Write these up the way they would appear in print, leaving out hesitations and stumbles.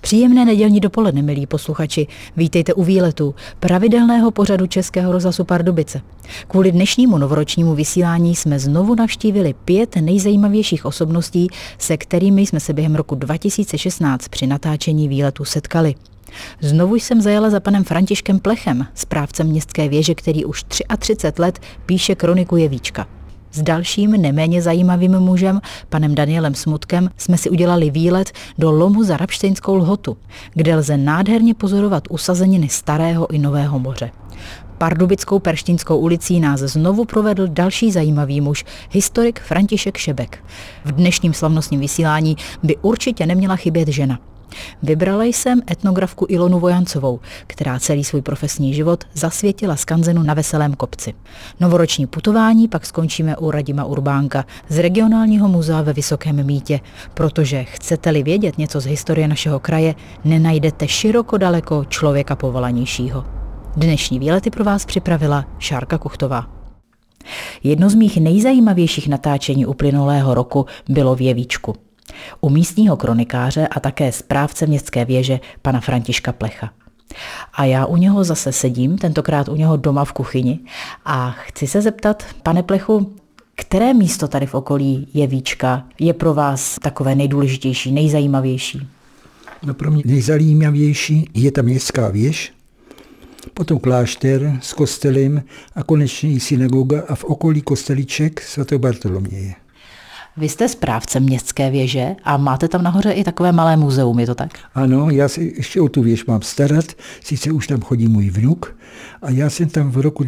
Příjemné nedělní dopoledne, milí posluchači. Vítejte u výletu pravidelného pořadu Českého rozhlasu Pardubice. Kvůli dnešnímu novoročnímu vysílání jsme znovu navštívili 5 nejzajímavějších osobností, se kterými jsme se během roku 2016 při natáčení výletu setkali. Znovu jsem zajala za panem Františkem Plechem, správcem Městské věže, který už 33 let píše kroniku Jevíčka. S dalším neméně zajímavým mužem, panem Danielem Smutkem, jsme si udělali výlet do lomu za Rabštejnskou Lhotu, kde lze nádherně pozorovat usazeniny Starého i Nového moře. Pardubickou Perštínskou ulicí nás znovu provedl další zajímavý muž, historik František Šebek. V dnešním slavnostním vysílání by určitě neměla chybět žena. Vybrala jsem etnografku Ilonu Vojancovou, která celý svůj profesní život zasvětila skanzenu na Veselém kopci. Novoroční putování pak skončíme u Radima Urbánka z regionálního muzea ve Vysokém Mýtě, protože chcete-li vědět něco z historie našeho kraje, nenajdete široko daleko člověka povolanějšího. Dnešní výlety pro vás připravila Šárka Kuchtová. Jedno z mých nejzajímavějších natáčení uplynulého roku bylo v Jevíčku. U místního kronikáře a také správce Městské věže pana Františka Plecha. A já u něho zase sedím, tentokrát u něho doma v kuchyni a chci se zeptat, pane Plechu, které místo tady v okolí Jevíčka je pro vás takové nejdůležitější, nejzajímavější? No pro mě nejzajímavější je ta Městská věž, potom klášter s kostelem a konečně i synagoga a v okolí kostelíček svatého Bartoloměje. Vy jste správcem Městské věže a máte tam nahoře i takové malé muzeum, je to tak? Ano, já se ještě o tu věž mám starat, sice už tam chodí můj vnuk a já jsem tam v roku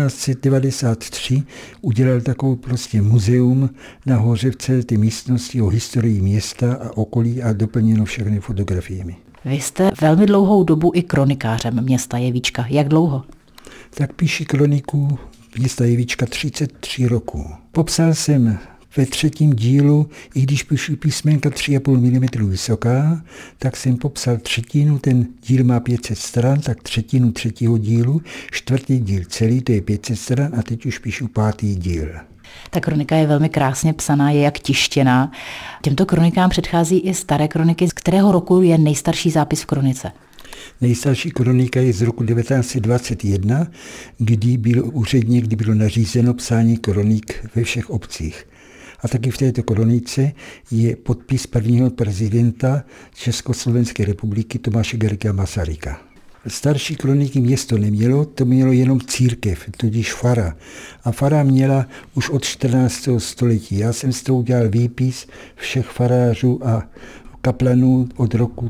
1993 udělal takovou prostě muzeum nahoře v celé té místnosti o historii města a okolí a doplněno všechny fotografiemi. Vy jste velmi dlouhou dobu i kronikářem města Jevíčka. Jak dlouho? Tak píši kroniku města Jevíčka 33 roku. Popsal jsem ve 3. dílu, i když píšu písmenka 3,5 mm vysoká, tak jsem popsal 1/3, ten díl má 500 stran, tak 1/3 3. dílu, 4. díl celý, to je 500 stran a teď už píšu 5. díl. Ta kronika je velmi krásně psaná, je jak tištěná. Těmto kronikám předchází i staré kroniky. Z kterého roku je nejstarší zápis v kronice? Nejstarší kronika je z roku 1921, kdy bylo nařízeno psání kronik ve všech obcích. A taky v této kronice je podpis prvního prezidenta Československé republiky Tomáše Garrigua Masaryka. Starší kroniky město nemělo, to mělo jenom církev, tudíž fara. A fara měla už od 14. století. Já jsem z toho udělal výpis všech farářů a kaplanů od roku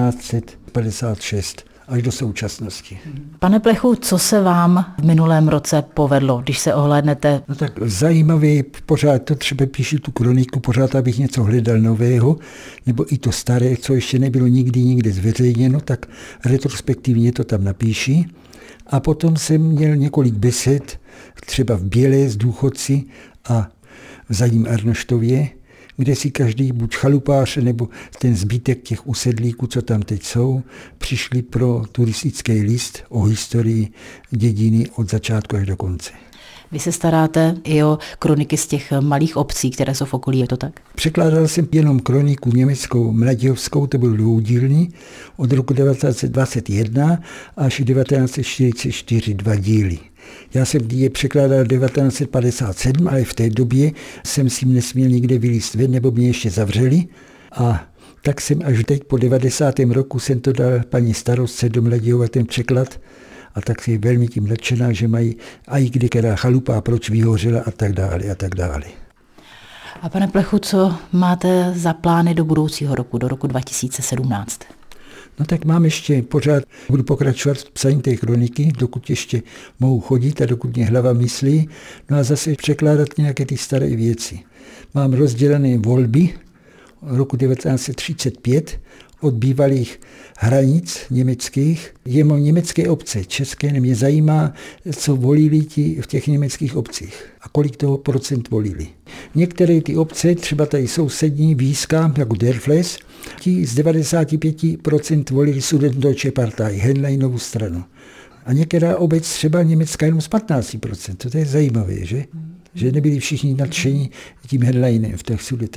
1356 až do současnosti. Pane Plechu, co se vám v minulém roce povedlo, když se ohlédnete? No tak zajímavé je pořád to, třeba píšu tu kroniku, pořád abych něco hledal nového, nebo i to staré, co ještě nebylo nikdy nikde zveřejněno, tak retrospektivně to tam napíši. A potom jsem měl několik besed, třeba v Bělé s důchodci a v Zadním Arnoštově, kde si každý, buď chalupář, nebo ten zbytek těch usedlíků, co tam teď jsou, přišli pro turistický list o historii dědiny od začátku až do konce. Vy se staráte i o kroniky z těch malých obcí, které jsou v okolí, je to tak? Překládal jsem jenom kroniku německou Mladějovskou, to byl dvoudílný, od roku 1921 až 1944 2 díly. Já jsem je překládal 1957, ale v té době jsem si nesměl nikde vylízt ven, nebo mě ještě zavřeli. A tak jsem až teď po 90. roku jsem to dal paní starostce do Mladějova ten překlad. A tak si velmi tím nadšená, že mají i kde která chalupa, proč vyhořela a tak dále a tak dále. A pane Plechu, co máte za plány do budoucího roku, do roku 2017? No tak mám ještě pořád, budu pokračovat v psaní té kroniky, dokud ještě mohu chodit a dokud mě hlava myslí, no a zase překládat nějaké ty staré věci. Mám rozdělené volby roku 1935 od bývalých hranic německých. Německé obce, české, mě zajímá, co volili ti v těch německých obcích a kolik toho procent volili. Některé ty obce, třeba tady sousední Víska, jako Derfles, ti z 95% volili Sudetendeutsche Partei, Henleinovu stranu. A některá obec třeba německá jenom z 15%. To je zajímavé, že? Že nebyli všichni nadšení tím Henleinem v těch Sudetech.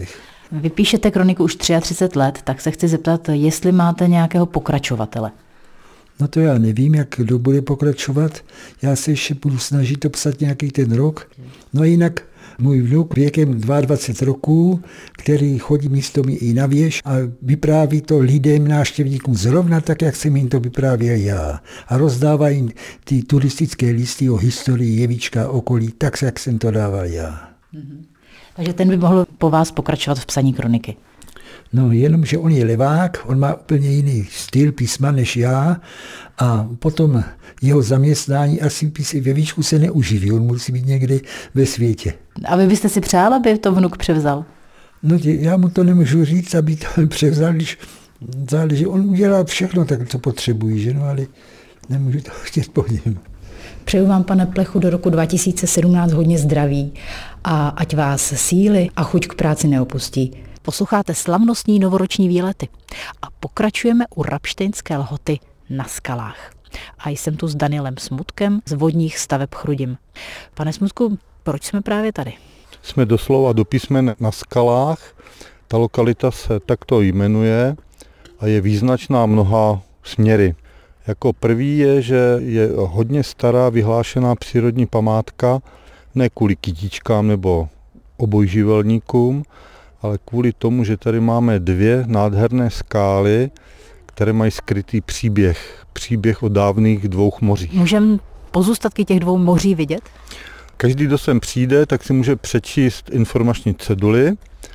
Vy píšete kroniku už 33 let, tak se chci zeptat, jestli máte nějakého pokračovatele. No to já nevím, jak kdo bude pokračovat. Já se ještě budu snažit to psat nějaký ten rok. No jinak můj vnuk věkem 22 roků, který chodí místo mě i na věž a vypráví to lidem, návštěvníkům zrovna tak, jak jsem jim to vyprávěl já. A rozdává jim ty turistické listy o historii Jevíčka okolí, tak jak jsem to dával já. Takže ten by mohl po vás pokračovat v psaní kroniky. No jenom, že on je levák, on má úplně jiný styl písma než já a potom jeho zaměstnání asi ve výšku se neuživí, on musí být někde ve světě. A vy byste si přál, aby to vnuk převzal? No já mu to nemůžu říct, aby to převzal, když záleží, on udělá všechno tak, co potřebují, že no, ale nemůžu to chtět po něm. Přeju vám, pane Plechu, do roku 2017 hodně zdraví a ať vás síly a chuť k práci neopustí. Posloucháte slavnostní novoroční výlety a pokračujeme u Rabštejnské lhoty na skalách. A jsem tu s Danielem Smutkem z Vodních staveb Chrudim. Pane Smutku, proč jsme právě tady? Jsme doslova do písmen na skalách. Ta lokalita se takto jmenuje a je význačná mnoha směry. Jako první je, že je hodně stará vyhlášená přírodní památka, ne kvůli kytičkám nebo obojživelníkům, ale kvůli tomu, že tady máme 2 nádherné skály, které mají skrytý příběh o dávných 2 mořích. Můžeme pozůstatky těch 2 moří vidět? Každý, kdo sem přijde, tak si může přečíst informační ceduly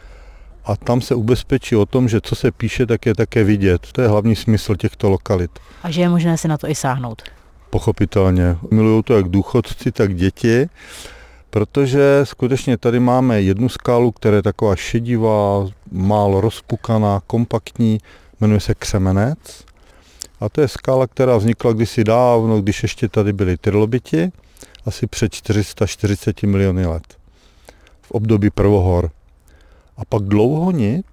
a tam se ubezpečí o tom, že co se píše, tak je také vidět. To je hlavní smysl těchto lokalit. A že je možné si na to i sáhnout. Pochopitelně. Milují to jak důchodci, tak děti, protože skutečně tady máme jednu skálu, která je taková šedivá, málo rozpukaná, kompaktní, jmenuje se Křemenec. A to je skála, která vznikla kdysi dávno, když ještě tady byly trilobiti, asi před 440 miliony let, v období prvohor. A pak dlouho nic,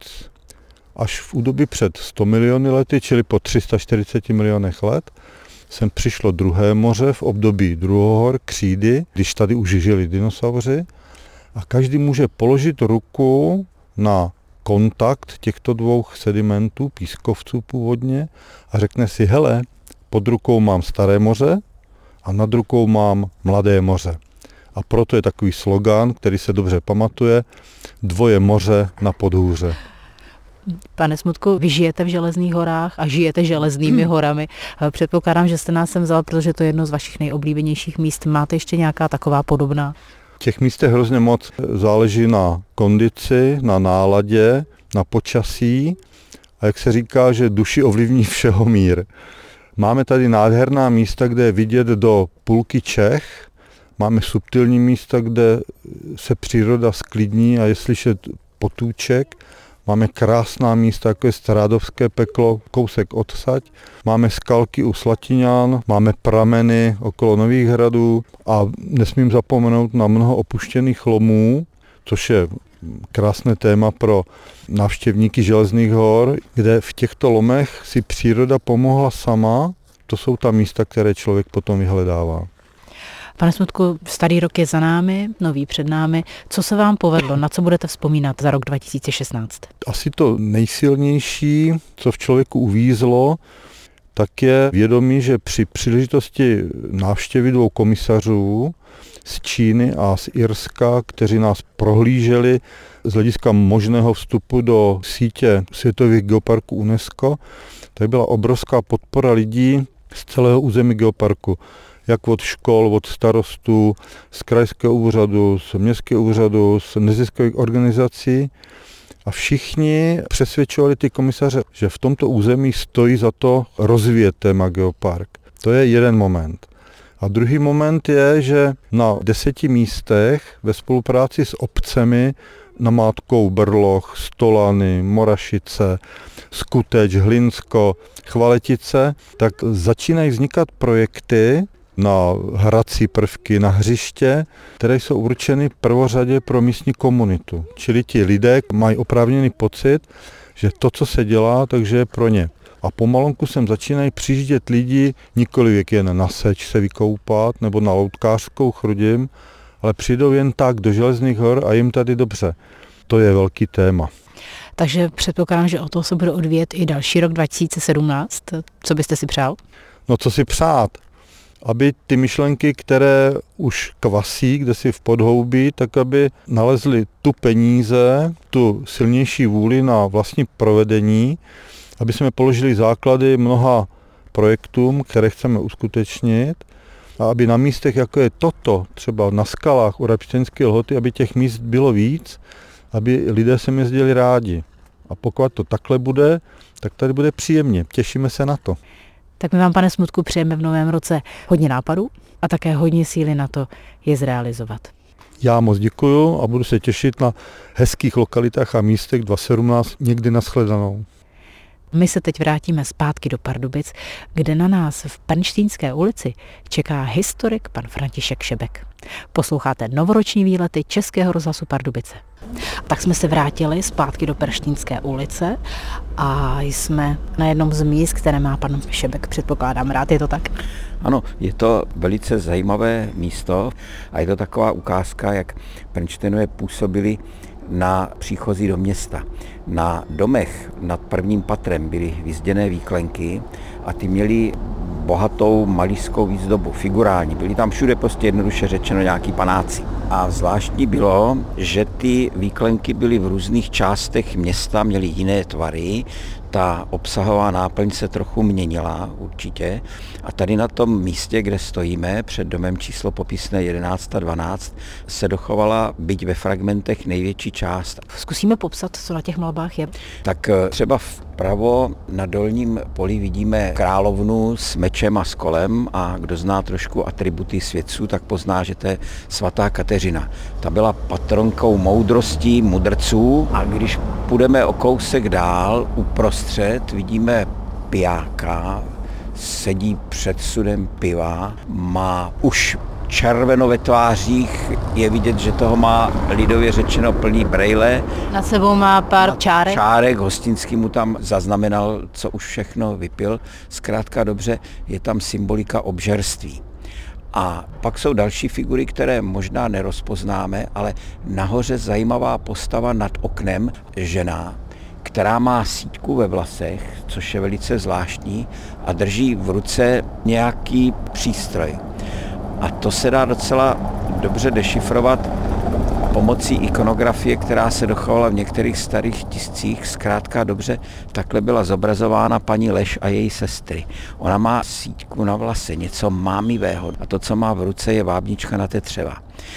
až v údobí před 100 miliony lety, čili po 340 milionech let, sem přišlo druhé moře v období druhohor, křídy, když tady už žili dinosauři. A každý může položit ruku na kontakt těchto 2 sedimentů, pískovců původně, a řekne si, hele, pod rukou mám staré moře a nad rukou mám mladé moře. A proto je takový slogán, který se dobře pamatuje, 2 moře na podhůře. Pane Smutku, vy žijete v Železných horách a žijete železnými horami. Předpokládám, že jste nás sem vzal, protože to je jedno z vašich nejoblíbenějších míst. Máte ještě nějaká taková podobná? Těch míst je hrozně moc. Záleží na kondici, na náladě, na počasí a jak se říká, že duši ovlivní všeho mír. Máme tady nádherná místa, kde je vidět do půlky Čech. Máme subtilní místa, kde se příroda sklidní a je slyšet potůček. Máme krásná místa, jako je Strádovské peklo, kousek odsaď. Máme skalky u Slatiňán, máme prameny okolo Nových hradů a nesmím zapomenout na mnoho opuštěných lomů, což je krásné téma pro návštěvníky Železných hor, kde v těchto lomech si příroda pomohla sama. To jsou ta místa, které člověk potom vyhledává. Pane Smutku, starý rok je za námi, nový před námi. Co se vám povedlo? Na co budete vzpomínat za rok 2016? Asi to nejsilnější, co v člověku uvízlo, tak je vědomí, že při příležitosti návštěvy 2 komisařů z Číny a z Irska, kteří nás prohlíželi z hlediska možného vstupu do sítě světových geoparků UNESCO, tak byla obrovská podpora lidí z celého území geoparku. Jak od škol, od starostů, z krajského úřadu, z městského úřadu, z neziskových organizací. A všichni přesvědčovali ty komisaře, že v tomto území stojí za to rozvíjet téma geopark. To je jeden moment. A druhý moment je, že na 10 místech ve spolupráci s obcemi, namátkou Brloch, Stolany, Morašice, Skuteč, Hlinsko, Chvaletice, tak začínají vznikat projekty na hrací prvky, na hřiště, které jsou určeny prvořadě pro místní komunitu. Čili ti lidé mají oprávněný pocit, že to, co se dělá, takže je pro ně. A pomalonku sem začínají přijíždět lidi, nikoli jen na seč se vykoupat nebo na loutkářskou Chrudim, ale přijdou jen tak do Železných hor a jim tady dobře. To je velký téma. Takže předpokládám, že o to se bude odvíjet i další rok 2017. Co byste si přál? No co si přát? Aby ty myšlenky, které už kvasí, kde si v podhoubí, tak aby nalezly tu peníze, tu silnější vůli na vlastní provedení, aby jsme položili základy mnoha projektům, které chceme uskutečnit, a aby na místech, jako je toto, třeba na skalách u Rapštěnské Lhoty, aby těch míst bylo víc, aby lidé sem jezdili rádi. A pokud to takhle bude, tak tady bude příjemně. Těšíme se na to. Tak my vám, pane Smutku, přejeme v novém roce hodně nápadů a také hodně síly na to je zrealizovat. Já moc děkuju a budu se těšit na hezkých lokalitách a místech 2017 někdy nashledanou. My se teď vrátíme zpátky do Pardubic, kde na nás v Pernštejnské ulici čeká historik pan František Šebek. Posloucháte novoroční výlety Českého rozhlasu Pardubice. Tak jsme se vrátili zpátky do Pernštejnské ulice a jsme na jednom z míst, které má pan Šebek, předpokládám, rád, je to tak? Ano, je to velice zajímavé místo a je to taková ukázka, jak Pernštejnové působili na příchozí do města. Na domech nad prvním patrem byly vyzděné výklenky a ty měly bohatou malířskou výzdobu, figurální. Byly tam všude prostě jednoduše řečeno nějaký panáci. A zvláštní bylo, že ty výklenky byly v různých částech města, měly jiné tvary. Ta obsahová náplň se trochu měnila určitě. A tady na tom místě, kde stojíme, před domem číslo popisné 11 a 12, se dochovala, byť ve fragmentech, největší část. Zkusíme popsat, co na těch malbách je. Tak třeba vpravo na dolním poli vidíme královnu s mečem a s kolem a kdo zná trošku atributy svědců, tak pozná, že to je svatá Kateřina. Ta byla patronkou moudrostí mudrců a když půjdeme o kousek dál, uprostřed vidíme pijáka, sedí před sudem piva, má už červeno ve tvářích, je vidět, že toho má lidově řečeno plný brejle. Nad sebou má pár čárek. Čárek, hostinský mu tam zaznamenal, co už všechno vypil. Zkrátka dobře, je tam symbolika obžerství. A pak jsou další figury, které možná nerozpoznáme, ale nahoře zajímavá postava nad oknem, žena, která má síťku ve vlasech, což je velice zvláštní, a drží v ruce nějaký přístroj. A to se dá docela dobře dešifrovat pomocí ikonografie, která se dochovala v některých starých tiscích. Zkrátka dobře, takhle byla zobrazována paní Leš a její sestry. Ona má síťku na vlase, něco mámivého a to, co má v ruce, je vábnička na tetřeva.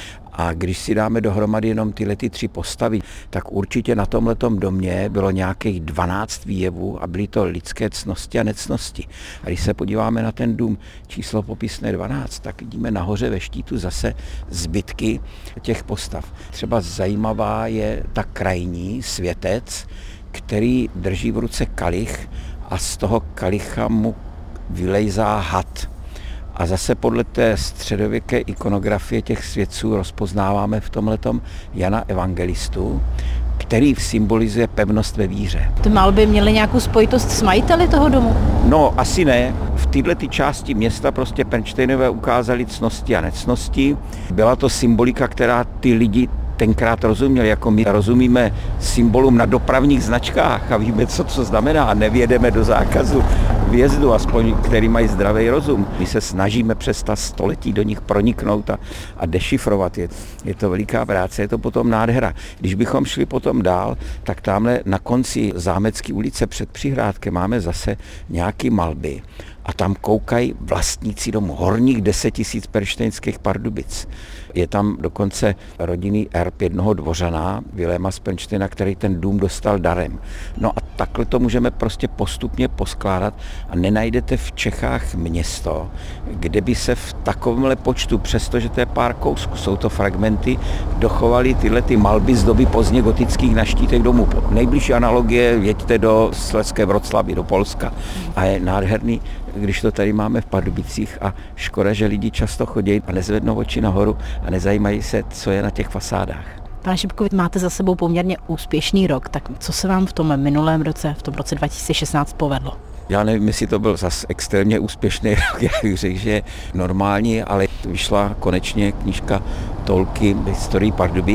A když si dáme dohromady jenom tyhle tři postavy, tak určitě na tomhletom domě bylo nějakých 12 výjevů a byly to lidské ctnosti a nectnosti. A když se podíváme na ten dům číslo popisné 12, tak vidíme nahoře ve štítu zase zbytky těch postav. Třeba zajímavá je ta krajní světec, který drží v ruce kalich a z toho kalicha mu vylejzá had. A zase podle té středověké ikonografie těch svědců rozpoznáváme v tomhletom Jana Evangelistu, který symbolizuje pevnost ve víře. Ty malby měly nějakou spojitost s majiteli toho domu? No, asi ne. V této části města prostě Pernštejnové ukázali ctnosti a nectnosti. Byla to symbolika, která ty lidi tenkrát rozuměli, jako my rozumíme symbolům na dopravních značkách a víme, co to znamená. Nevědeme do zákazu vjezdu, aspoň který mají zdravý rozum. My se snažíme přes ta století do nich proniknout a dešifrovat je. Je to veliká práce, je to potom nádhera. Když bychom šli potom dál, tak tamhle na konci Zámecké ulice před přihrádkem máme zase nějaký malby. A tam koukají vlastníci domu, horních 10 000 pernštejnských Pardubic. Je tam dokonce rodinný erb jednoho dvořana, Viléma z Pernštejna, který ten dům dostal darem. No a takhle to můžeme prostě postupně poskládat a nenajdete v Čechách město, kde by se v takovémhle počtu, přestože to je pár kousků, jsou to fragmenty, dochovaly tyhle ty malby z doby pozdně gotických na štítech domů. Nejbližší analogie, jeďte do Slezské Vroclavy, do Polska. A je nádherný, když to tady máme v Pardubicích a škoda, že lidi často chodí a nezvednou oči nahoru a nezajímají se, co je na těch fasádách. Pane Šebku, máte za sebou poměrně úspěšný rok, tak co se vám v tom minulém roce, v tom roce 2016 povedlo? Já nevím, jestli to byl zas extrémně úspěšný rok, já bych řekl, že normální, ale vyšla konečně knížka Tolky historii Pardubic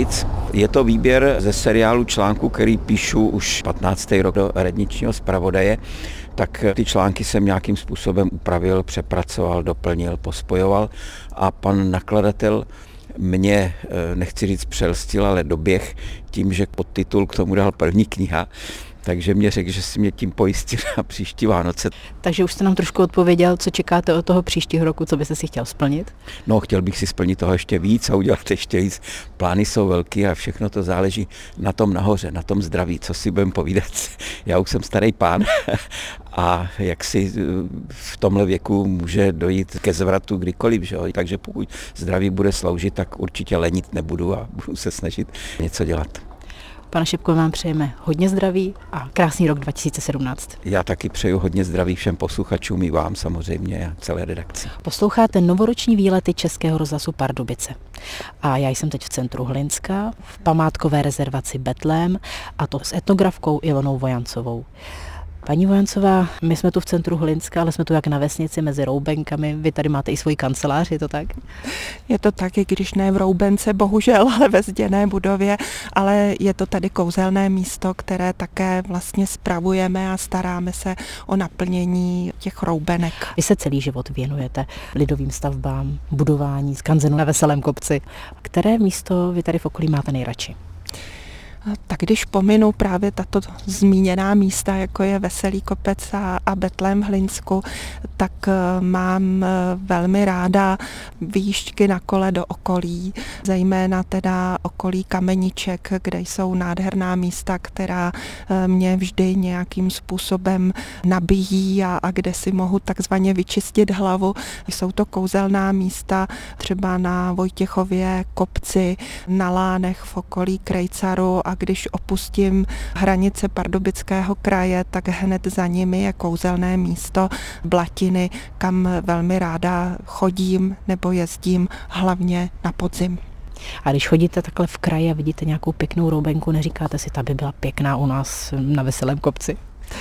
Je to výběr ze seriálu článku, který píšu už 15. rok do Radničního zpravodaje, tak ty články jsem nějakým způsobem upravil, přepracoval, doplnil, pospojoval a pan nakladatel mě, nechci říct přelstil, ale doběh tím, že podtitul k tomu dal první kniha, takže mě řekl, že si mě tím pojistil na příští Vánoce. Takže už jste nám trošku odpověděl, co čekáte od toho příštího roku, co byste si chtěl splnit? No, chtěl bych si splnit toho ještě víc a udělat ještě víc. Plány jsou velký a všechno to záleží na tom nahoře, na tom zdraví, co si budeme povídat. Já už jsem starý pán a jak si v tomhle věku může dojít ke zvratu kdykoliv, že jo? Takže pokud zdraví bude sloužit, tak určitě lenit nebudu a budu se snažit něco dělat. Pane Šepko, vám přejeme hodně zdraví a krásný rok 2017. Já taky přeju hodně zdraví všem posluchačům i vám samozřejmě a celé redakci. Posloucháte novoroční výlety Českého rozhlasu Pardubice. A já jsem teď v centru Hlinska, v památkové rezervaci Betlém, a to s etnografkou Ilonou Vojancovou. Paní Vojancová, my jsme tu v centru Hlinska, ale jsme tu jak na vesnici mezi roubenkami. Vy tady máte i svoji kancelář, je to tak? Je to tak, i když ne v roubence, bohužel, ale ve zděné budově, ale je to tady kouzelné místo, které také vlastně spravujeme a staráme se o naplnění těch roubenek. Vy se celý život věnujete lidovým stavbám, budování skanzenu na Veselém kopci. Které místo vy tady v okolí máte nejradši? Tak když pominu právě tato zmíněná místa, jako je Veselý kopec a Betlém v Hlinsku, tak mám velmi ráda výjížďky na kole do okolí, zejména teda okolí Kameniček, kde jsou nádherná místa, která mě vždy nějakým způsobem nabíjí a kde si mohu takzvaně vyčistit hlavu. Jsou to kouzelná místa třeba na Vojtěchově kopci, na Lánech v okolí Krejcaru, a když opustím hranice Pardubického kraje, tak hned za nimi je kouzelné místo Blatiny, kam velmi ráda chodím nebo jezdím hlavně na podzim. A když chodíte takhle v kraji a vidíte nějakou pěknou roubenku, neříkáte si, ta by byla pěkná u nás na Veselém kopci?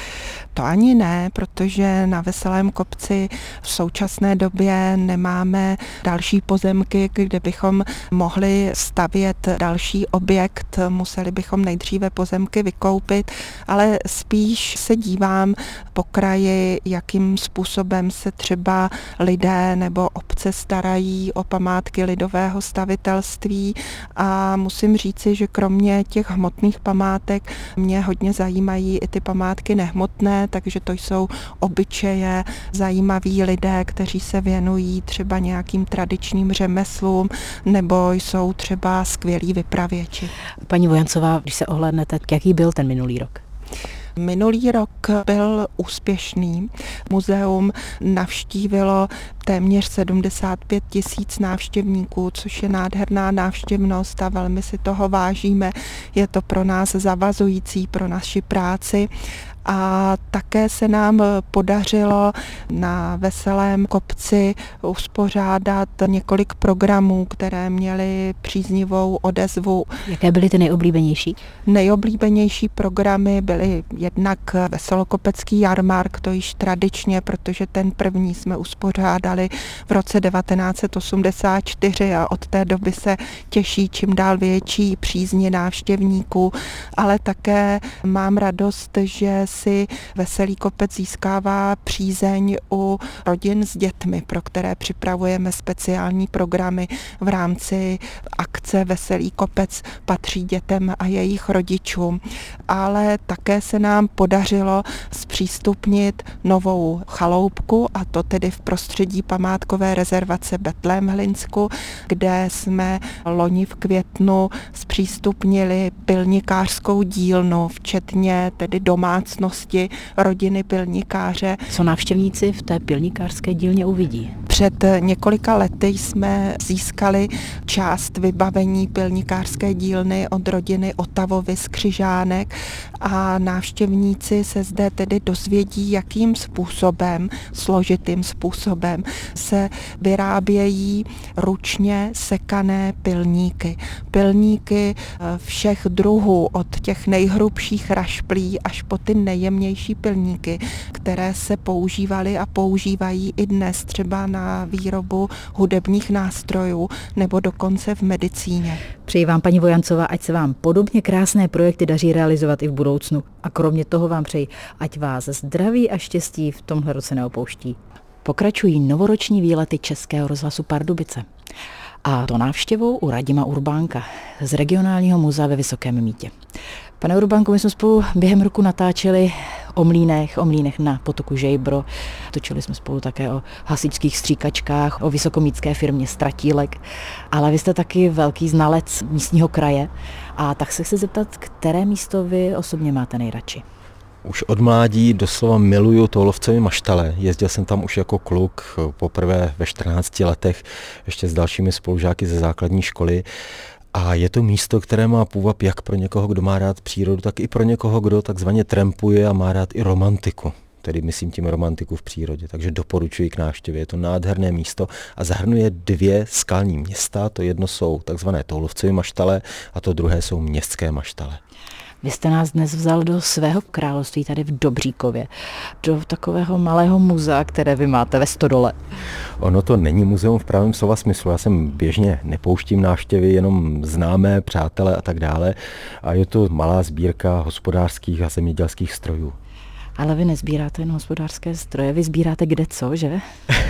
To ani ne, protože na Veselém kopci v současné době nemáme další pozemky, kde bychom mohli stavět další objekt. Museli bychom nejdříve pozemky vykoupit, ale spíš se dívám po kraji, jakým způsobem se třeba lidé nebo obce starají o památky lidového stavitelství, a musím říci, že kromě těch hmotných památek mě hodně zajímají i ty památky nehmotné, takže to jsou obyčeje, zajímaví lidé, kteří se věnují třeba nějakým tradičním řemeslům nebo jsou třeba skvělí vypravěči. Paní Vojancová, když se ohlédnete, jaký byl ten minulý rok? Minulý rok byl úspěšný. Muzeum navštívilo téměř 75 000 návštěvníků, což je nádherná návštěvnost a velmi si toho vážíme. Je to pro nás zavazující, pro naši práci. A také se nám podařilo na Veselém kopci uspořádat několik programů, které měly příznivou odezvu. Jaké byly ty nejoblíbenější? Nejoblíbenější programy byly jednak Veselokopecký jarmark, to již tradičně, protože ten první jsme uspořádali v roce 1984 a od té doby se těší čím dál větší přízni návštěvníků, ale také mám radost, že si Veselý kopec získává přízeň u rodin s dětmi, pro které připravujeme speciální programy v rámci akce Veselý kopec patří dětem a jejich rodičům. Ale také se nám podařilo zpřístupnit novou chaloupku, a to tedy v prostředí památkové rezervace Betlém v Hlinsku, kde jsme loni v květnu zpřístupnili pilnikářskou dílnu, včetně tedy domácnosti rodiny pilnikáře. Co návštěvníci v té pilnikářské dílně uvidí? Před několika lety jsme získali část vybavení pilnikářské dílny od rodiny Otavovy z Křižánek a návštěvníci se zde tedy dozvědí, jakým způsobem, složitým způsobem se vyrábějí ručně sekané pilníky. Pilníky všech druhů, od těch nejhrubších rašplí až po ty nejjemnější pilníky, které se používaly a používají i dnes třeba na na výrobu hudebních nástrojů nebo dokonce v medicíně. Přeji vám, paní Vojancová, ať se vám podobně krásné projekty daří realizovat i v budoucnu. A kromě toho vám přeji, ať vás zdraví a štěstí v tomhle roce neopouští. Pokračují novoroční výlety Českého rozhlasu Pardubice. A to návštěvou u Radima Urbánka z regionálního muzea ve Vysokém Mýtě. Pane Urbánku, my jsme spolu během roku natáčeli o mlýnech na potoku Žejbro. Točili jsme spolu také o hasičských stříkačkách, o vysokomýtské firmě Stratílek. Ale vy jste taky velký znalec místního kraje. A tak se chci zeptat, které místo vy osobně máte nejradši? Už od mládí doslova miluju Toulovcovy maštale. Jezdil jsem tam už jako kluk, poprvé ve 14 letech, ještě s dalšími spolužáky ze základní školy. A je to místo, které má půvab jak pro někoho, kdo má rád přírodu, tak i pro někoho, kdo takzvaně trampuje a má rád i romantiku. Tedy myslím tím romantiku v přírodě, takže doporučuji k návštěvě. Je to nádherné místo a zahrnuje 2 skalní města. To jedno jsou takzvané Toulovcovy maštale a to druhé jsou městské maštale. Vy jste nás dnes vzal do svého království tady v Dobříkově, do takového malého muzea, které vy máte ve Stodole. Ono to není muzeum v pravém slova smyslu. Já jsem běžně nepouštím návštěvy, jenom známé, přátelé a tak dále. A je to malá sbírka hospodářských a zemědělských strojů. Ale vy nezbíráte jen hospodářské stroje, vy sbíráte kde co, že?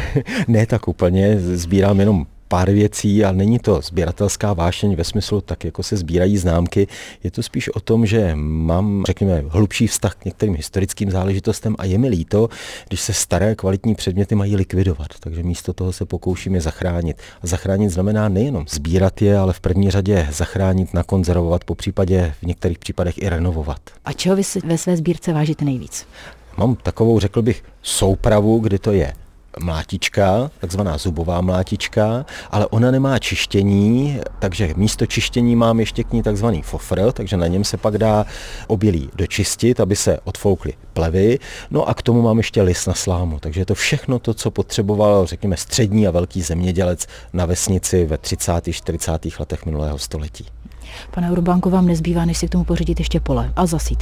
Ne tak úplně, sbírám jenom pár věcí, ale není to sběratelská vášeň ve smyslu tak, jako se sbírají známky. Je to spíš o tom, že mám, řekněme, hlubší vztah k některým historickým záležitostem a je mi líto, když se staré kvalitní předměty mají likvidovat. Takže místo toho se pokouším je zachránit. A zachránit znamená nejenom sbírat je, ale v první řadě zachránit, nakonzervovat, popřípadě v některých případech i renovovat. A čeho vy si ve své sbírce vážíte nejvíc? Mám takovou, řekl bych, soupravu, kdy to je mlátička, takzvaná zubová mlátička, ale ona nemá čištění, takže místo čištění mám ještě k ní takzvaný fofr, takže na něm se pak dá obilí dočistit, aby se odfoukly plevy. No a k tomu mám ještě lis na slámu, takže je to všechno to, co potřeboval, řekněme, střední a velký zemědělec na vesnici ve 30. 40. letech minulého století. Pane Urbánku, vám nezbývá, než si k tomu pořídit ještě pole a zasít.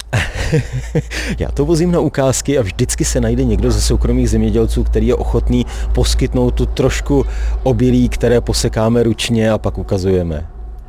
Já to vozím na ukázky a vždycky se najde někdo ze soukromých zemědělců, který je ochotný poskytnout tu trošku obilí, které posekáme ručně a pak ukazujeme.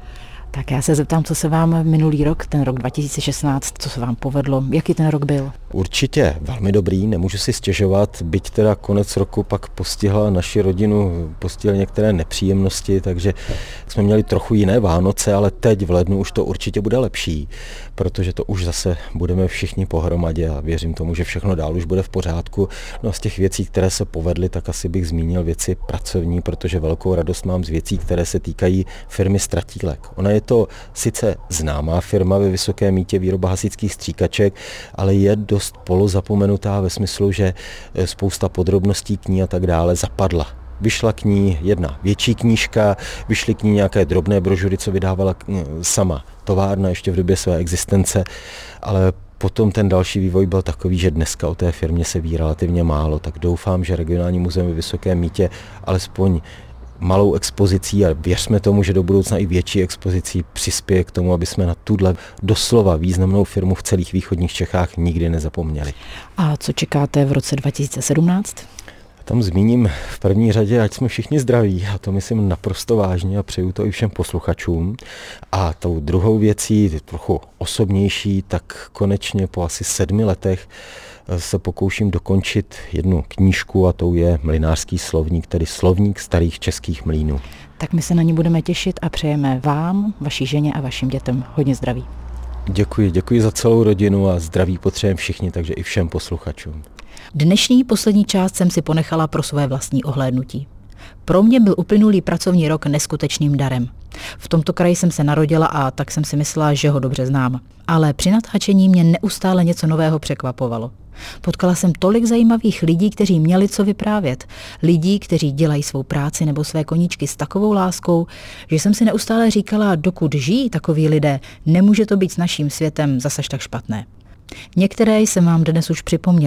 Tak já se zeptám, co se vám minulý rok, ten rok 2016, co se vám povedlo, jaký ten rok byl? Určitě velmi dobrý, nemůžu si stěžovat, byť teda konec roku pak postihla naši rodinu, postihly některé nepříjemnosti, takže jsme měli trochu jiné Vánoce, ale teď v lednu už to určitě bude lepší, protože to už zase budeme všichni pohromadě a věřím tomu, že všechno dál už bude v pořádku. No a z těch věcí, které se povedly, tak asi bych zmínil věci pracovní, protože velkou radost mám z věcí, které se týkají firmy Stratílek. Ona je to sice známá firma ve Vysokém Mýtě, výroba hasičských stříkaček, ale je dost polozapomenutá ve smyslu, že spousta podrobností k ní a tak dále zapadla. Vyšla k ní jedna větší knížka, vyšly k ní nějaké drobné brožury, co vydávala sama továrna ještě v době své existence, ale potom ten další vývoj byl takový, že dneska o té firmě se ví relativně málo, tak doufám, že regionální muzeum ve Vysokém Mýtě alespoň malou expozicí a věřme tomu, že do budoucna i větší expozicí přispěje k tomu, aby jsme na tuhle doslova významnou firmu v celých východních Čechách nikdy nezapomněli. A co čekáte v roce 2017? Tam zmíním v první řadě, ať jsme všichni zdraví, a to myslím naprosto vážně a přeju to i všem posluchačům. A tou druhou věcí, trochu osobnější, tak konečně po asi 7 letech se pokouším dokončit jednu knížku a tou je Mlynářský slovník, tedy slovník starých českých mlýnů. Tak my se na ní budeme těšit a přejeme vám, vaší ženě a vašim dětem hodně zdraví. Děkuji za celou rodinu a zdraví potřebujeme všichni, takže i všem posluchačům. Dnešní poslední část jsem si ponechala pro své vlastní ohlédnutí. Pro mě byl uplynulý pracovní rok neskutečným darem. V tomto kraji jsem se narodila a tak jsem si myslela, že ho dobře znám. Ale při natáčení mě neustále něco nového překvapovalo. Potkala jsem tolik zajímavých lidí, kteří měli co vyprávět. Lidí, kteří dělají svou práci nebo své koníčky s takovou láskou, že jsem si neustále říkala, dokud žijí takoví lidé, nemůže to být s naším světem zas až tak špatné. Některé jsem vám dnes už připomněla,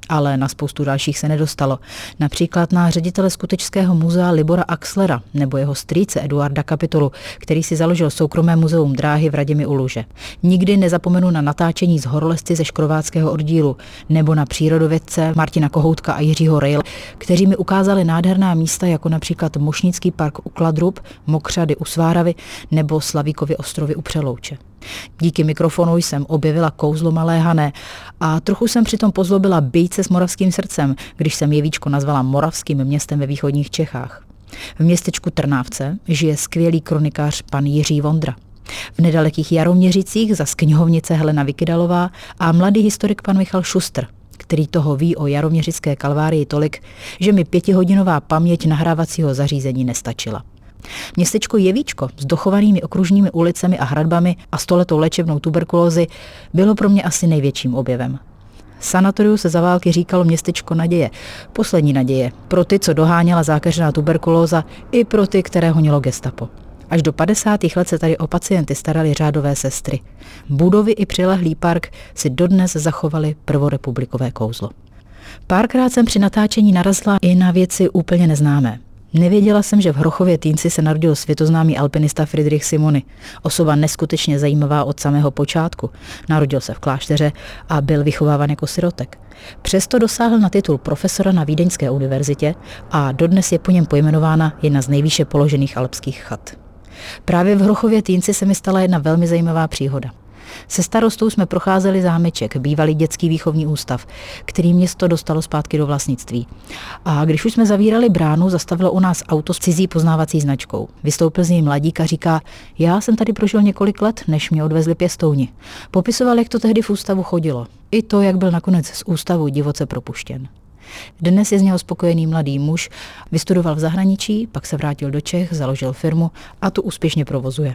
ale na spoustu dalších se nedostalo. Například na ředitele Skutečského muzea Libora Axlera nebo jeho strýce Eduarda Kapitolu, který si založil soukromé muzeum dráhy v Radimi u Luže. Nikdy nezapomenu na natáčení z horolezci ze škrováckého oddílu nebo na přírodovědce Martina Kohoutka a Jiřího Rejle, kteří mi ukázali nádherná místa jako například Mošnický park u Kladrub, Mokřady u Sváravy nebo Slavíkovy ostrovy u Přelouče. Díky mikrofonu jsem objevila kouzlo Malé Hané a trochu jsem přitom pozlobila bejce s moravským srdcem, když jsem Jevíčko nazvala moravským městem ve východních Čechách. V městečku Trnávce žije skvělý kronikář pan Jiří Vondra. V nedalekých Jaroměřicích zas knihovnice Helena Vykydalová a mladý historik pan Michal Šustr, který toho ví o jaroměřické kalvárii tolik, že mi 5hodinová paměť nahrávacího zařízení nestačila. Městečko Jevíčko s dochovanými okružními ulicemi a hradbami a 100letou léčebnou tuberkulózy bylo pro mě asi největším objevem. Sanatoriu se za války říkalo městečko naděje, poslední naděje, pro ty, co doháněla zákeřná tuberkulóza, i pro ty, které honilo gestapo. Až do 50. let se tady o pacienty starali řádové sestry. Budovy i přilehlý park si dodnes zachovaly prvorepublikové kouzlo. Párkrát jsem při natáčení narazila i na věci úplně neznámé. Nevěděla jsem, že v Hrochově Týnci se narodil světoznámý alpinista Friedrich Simony, osoba neskutečně zajímavá od samého počátku. Narodil se v klášteře a byl vychováván jako sirotek. Přesto dosáhl na titul profesora na Vídeňské univerzitě a dodnes je po něm pojmenována jedna z nejvýše položených alpských chat. Právě v Hrochově Týnci se mi stala jedna velmi zajímavá příhoda. Se starostou jsme procházeli zámeček, bývalý dětský výchovní ústav, který město dostalo zpátky do vlastnictví. A když už jsme zavírali bránu, zastavilo u nás auto s cizí poznávací značkou. Vystoupil z něj mladík a říká: já jsem tady prožil několik let, než mě odvezli pěstouni. Popisoval, jak to tehdy v ústavu chodilo. I to, jak byl nakonec z ústavu divoce propuštěn. Dnes je z něho spokojený mladý muž, vystudoval v zahraničí, pak se vrátil do Čech, založil firmu a tu úspěšně provozuje.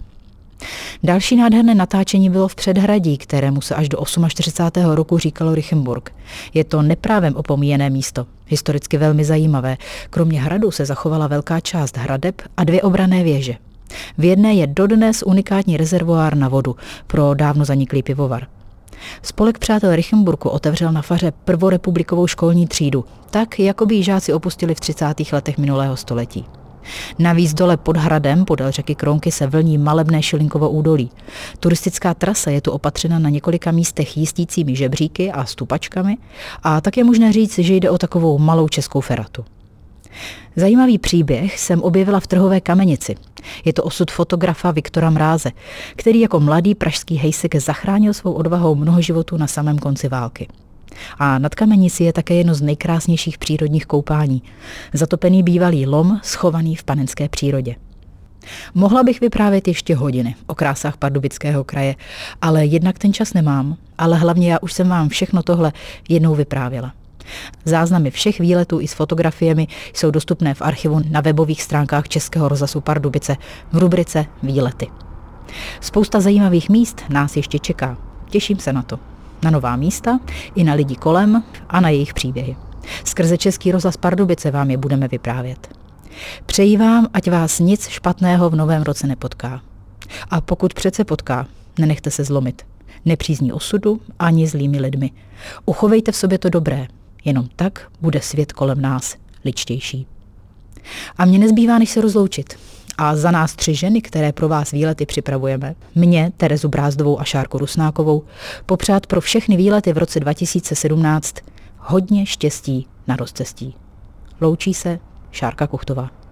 Další nádherné natáčení bylo v Předhradí, kterému se až do 48. roku říkalo Richemburg. Je to neprávem opomíjené místo, historicky velmi zajímavé. Kromě hradu se zachovala velká část hradeb a 2 obranné věže. V jedné je dodnes unikátní rezervoár na vodu pro dávno zaniklý pivovar. Spolek přátel Richemburku otevřel na faře prvorepublikovou školní třídu, tak jako by ji žáci opustili v 30. letech minulého století. Navíc dole pod hradem, podél řeky Kronky, se vlní malebné Šilinkovo údolí. Turistická trasa je tu opatřena na několika místech jistícími žebříky a stupačkami a tak je možné říct, že jde o takovou malou českou feratu. Zajímavý příběh jsem objevila v Trhové Kamenici. Je to osud fotografa Viktora Mráze, který jako mladý pražský hejsek zachránil svou odvahou mnoho životů na samém konci války. A nad Kamenici je také jedno z nejkrásnějších přírodních koupání. Zatopený bývalý lom, schovaný v panenské přírodě. Mohla bych vyprávět ještě hodiny o krásách Pardubického kraje, ale jednak ten čas nemám, ale hlavně já už jsem vám všechno tohle jednou vyprávěla. Záznamy všech výletů i s fotografiemi jsou dostupné v archivu na webových stránkách Českého rozhlasu Pardubice v rubrice Výlety. Spousta zajímavých míst nás ještě čeká. Těším se na to. Na nová místa, i na lidi kolem a na jejich příběhy. Skrze Český rozhlas Pardubice vám je budeme vyprávět. Přeji vám, ať vás nic špatného v novém roce nepotká. A pokud přece potká, nenechte se zlomit. Nepřízní osudu ani zlými lidmi. Uchovejte v sobě to dobré. Jenom tak bude svět kolem nás ličtější. A mně nezbývá, než se rozloučit. A za nás 3 ženy, které pro vás výlety připravujeme, mě, Terezu Brázdovou a Šárku Rusnákovou, popřát pro všechny výlety v roce 2017 hodně štěstí na rozcestí. Loučí se Šárka Kuchtová.